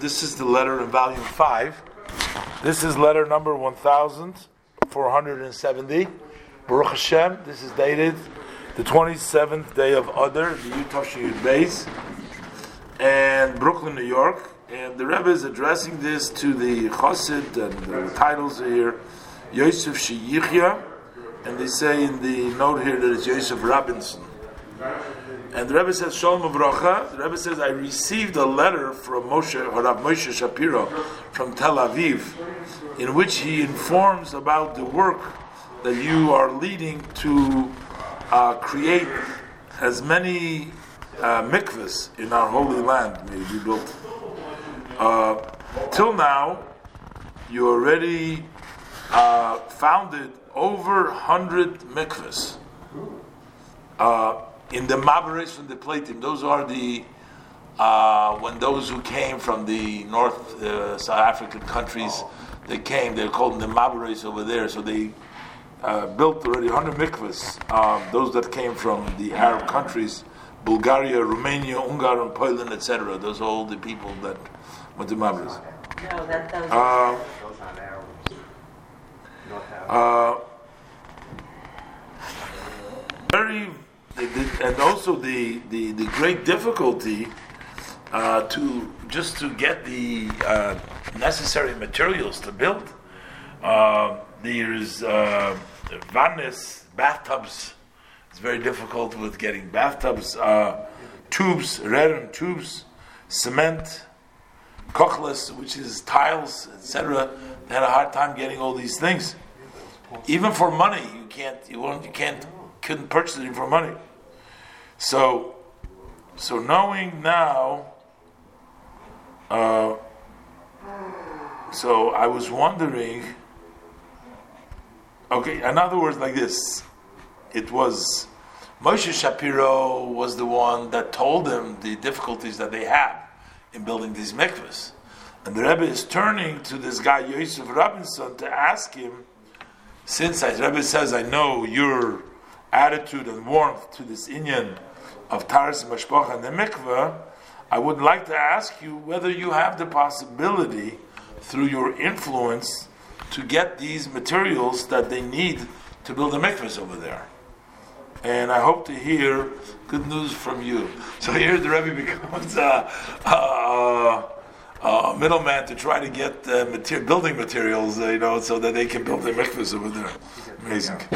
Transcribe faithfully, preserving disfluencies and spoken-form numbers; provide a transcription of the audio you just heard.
this is the letter in volume five. This is letter number one thousand four hundred seventy. Baruch Hashem, this is dated the twenty-seventh day of Adar, the Yud Yud Beis, and Brooklyn, New York. And the Rebbe is addressing this to the Chassid, and the titles are here, Yosef Sheyichya, and they say in the note here that it's Yosef Robinson. And the Rebbe says, Shalom Uvracha. The Rebbe says, I received a letter from Moshe, Rav Moshe Shapiro from Tel Aviv, in which he informs about the work that you are leading to uh, create as many uh, mikvahs in our holy land may be built. Uh, till now, you already uh, founded over one hundred mikvahs. Uh, in the Mabaris from the Platim, those are the uh, when those who came from the North uh, South African countries, they came. They're called the Mabaris over there. So they uh, built already one hundred mikvahs. Um, those that came from the Arab countries, Bulgaria, Romania, Ungarn, Poland, et cetera. Those are all the people that went to Mabaris. No, that those. Uh, uh, very. And also the, the, the great difficulty uh, to just to get the uh, necessary materials to build. Uh, there's uh, vannes, bathtubs. It's very difficult with getting bathtubs, uh, tubes, redden tubes, cement, kochles, which is tiles, et cetera. They had a hard time getting all these things. Even for money, you can't you won't you can't couldn't purchase it for money. So, so knowing now, uh, so I was wondering. Okay, in other words, like this, it was Moshe Shapiro was the one that told them the difficulties that they have in building these mikvahs, and the Rebbe is turning to this guy Yosef Robinson to ask him, since the Rebbe says, I know your attitude and warmth to this inyan of Taras Mashpach and the mikveh, I would like to ask you whether you have the possibility, through your influence, to get these materials that they need to build the mikvahs over there. And I hope to hear good news from you. So here the Rebbe becomes a, a, a middleman to try to get uh, mater- building materials, uh, you know, so that they can build their mikvahs over there. Amazing.